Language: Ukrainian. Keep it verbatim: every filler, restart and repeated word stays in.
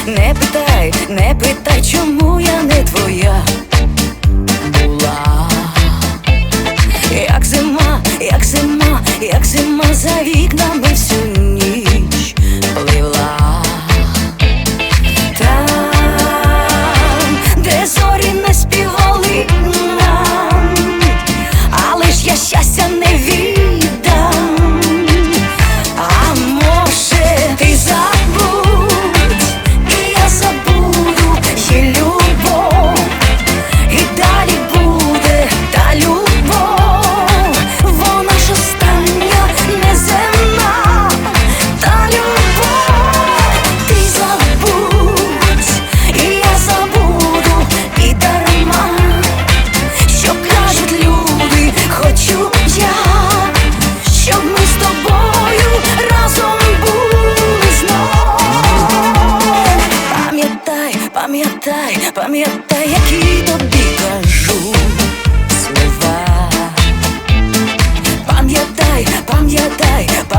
не питай, не питай, чому я не твоя була. Як зима, як зима, як зима за вікнами всю ніч пливла. Там, де зорі не співали нам, але ж я щастя не віддам. А може ти забудь, і я забуду, є любов, і далі буде та любов. Вона ж остання, неземна та любов. Ти забудь, і я забуду, і дарма, що кажуть люди, хочу я, щоб ми з тобою разом були знов. Пам'ятай, пам'ятай, пам'ятай, які тобі кажу слова. Пам'ятай, пам'ятай,